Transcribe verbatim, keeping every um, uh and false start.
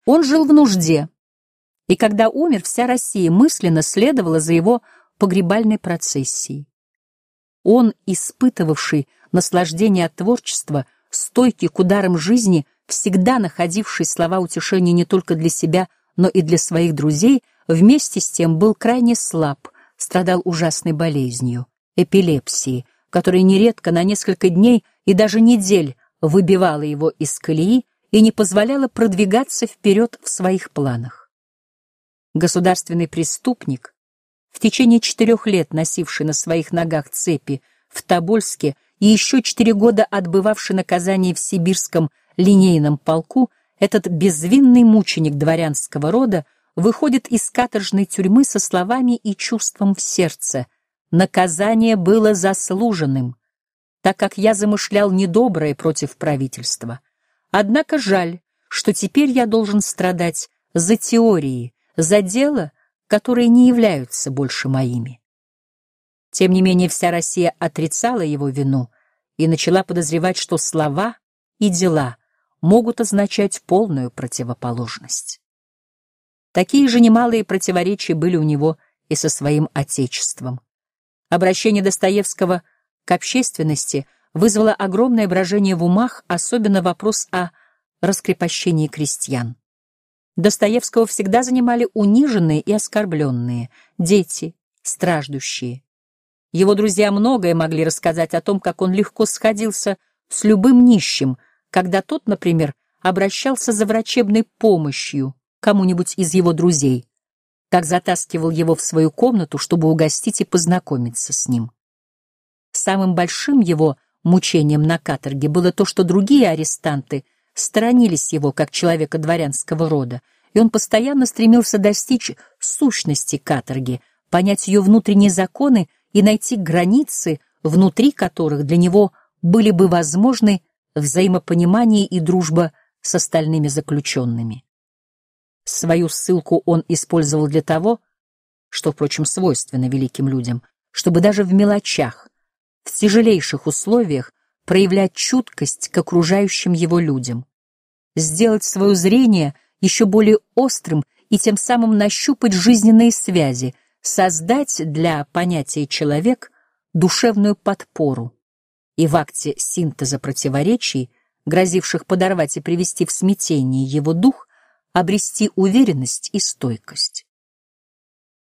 Он жил в нужде, и когда умер, вся Россия мысленно следовала за его погребальной процессией. Он, испытывавший наслаждение от творчества, стойкий к ударам жизни, всегда находивший слова утешения не только для себя, но и для своих друзей, вместе с тем был крайне слаб, страдал ужасной болезнью, эпилепсией, которая нередко на несколько дней и даже недель выбивала его из колеи и не позволяла продвигаться вперед в своих планах. Государственный преступник, в течение четырех лет носивший на своих ногах цепи в Тобольске и еще четыре года отбывавший наказание в сибирском линейном полку, этот безвинный мученик дворянского рода выходит из каторжной тюрьмы со словами и чувством в сердце: «Наказание было заслуженным, так как я замышлял недоброе против правительства. Однако жаль, что теперь я должен страдать за теории, за дела, которые не являются больше моими». Тем не менее, вся Россия отрицала его вину и начала подозревать, что слова и дела могут означать полную противоположность. Такие же немалые противоречия были у него и со своим отечеством. Обращение Достоевского к общественности вызвало огромное брожение в умах, особенно вопрос о раскрепощении крестьян. Достоевского всегда занимали униженные и оскорбленные, дети, страждущие. Его друзья многое могли рассказать о том, как он легко сходился с любым нищим, когда тот, например, обращался за врачебной помощью к кому-нибудь из его друзей, как затаскивал его в свою комнату, чтобы угостить и познакомиться с ним. Самым большим его мучением на каторге было то, что другие арестанты сторонились его как человека дворянского рода, и он постоянно стремился достичь сущности каторги, понять ее внутренние законы и найти границы, внутри которых для него были бы возможны взаимопонимание и дружба с остальными заключенными. Свою ссылку он использовал для того, что, впрочем, свойственно великим людям, чтобы даже в мелочах, в тяжелейших условиях проявлять чуткость к окружающим его людям, сделать свое зрение еще более острым и тем самым нащупать жизненные связи, создать для понятия «человек» душевную подпору и в акте синтеза противоречий, грозивших подорвать и привести в смятение его дух, обрести уверенность и стойкость.